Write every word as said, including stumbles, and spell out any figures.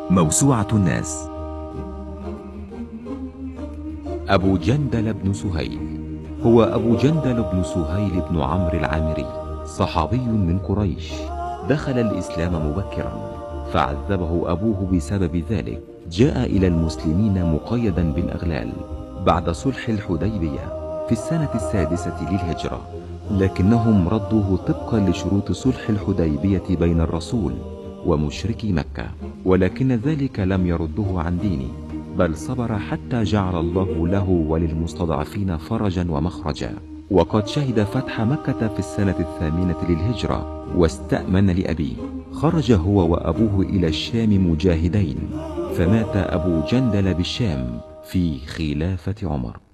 موسوعة الناس. أبو جندل بن سهيل هو أبو جندل بن سهيل بن عمرو العامري، صحابي من قريش. دخل الإسلام مبكرا فعذبه أبوه بسبب ذلك. جاء إلى المسلمين مقيدا بالأغلال بعد صلح الحديبية في السنة السادسة للهجرة، لكنهم ردوه طبقا لشروط صلح الحديبية بين الرسول ومشركي مكة، ولكن ذلك لم يرده عن دينه، بل صبر حتى جعل الله له وللمستضعفين فرجا ومخرجا. وقد شهد فتح مكة في السنة الثامنة للهجرة واستأمن لأبيه. خرج هو وأبوه إلى الشام مجاهدين، فمات أبو جندل بالشام في خلافة عمر.